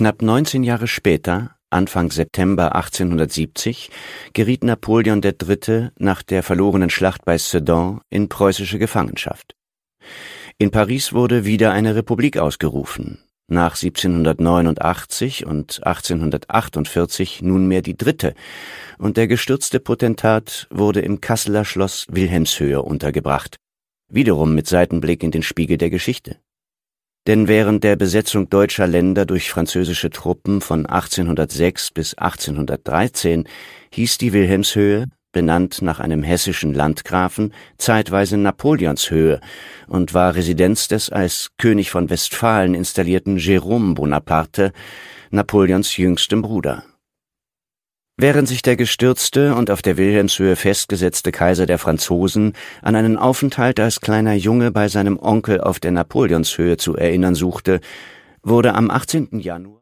Knapp 19 Jahre später, Anfang September 1870, geriet Napoleon III. Nach der verlorenen Schlacht bei Sedan in preußische Gefangenschaft. In Paris wurde wieder eine Republik ausgerufen, nach 1789 und 1848 nunmehr die dritte, und der gestürzte Potentat wurde im Kasseler Schloss Wilhelmshöhe untergebracht, wiederum mit Seitenblick in den Spiegel der Geschichte. Denn während der Besetzung deutscher Länder durch französische Truppen von 1806 bis 1813 hieß die Wilhelmshöhe, benannt nach einem hessischen Landgrafen, zeitweise Napoleonshöhe und war Residenz des als König von Westfalen installierten Jérôme Bonaparte, Napoleons jüngstem Bruder. Während sich der gestürzte und auf der Wilhelmshöhe festgesetzte Kaiser der Franzosen an einen Aufenthalt als kleiner Junge bei seinem Onkel auf der Napoleonshöhe zu erinnern suchte, wurde am 18. Januar